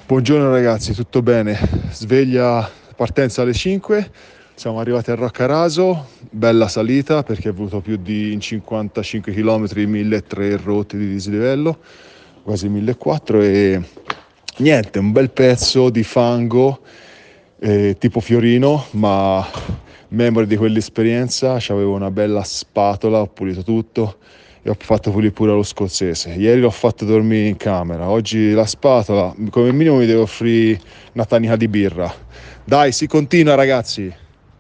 Buongiorno ragazzi, tutto bene? Sveglia, partenza alle 5, siamo arrivati a Roccaraso, bella salita perché è avuto più di in 55 km, 1.300 rotti di dislivello, quasi 1.400 e niente, un bel pezzo di fango tipo Fiorino, ma memore di quell'esperienza, c'avevo una bella spatola, ho pulito tutto e ho fatto pulire pure lo scozzese. Ieri l'ho fatto dormire in camera, oggi la spatola, come minimo mi devo offrire una tanica di birra. Dai, si continua ragazzi!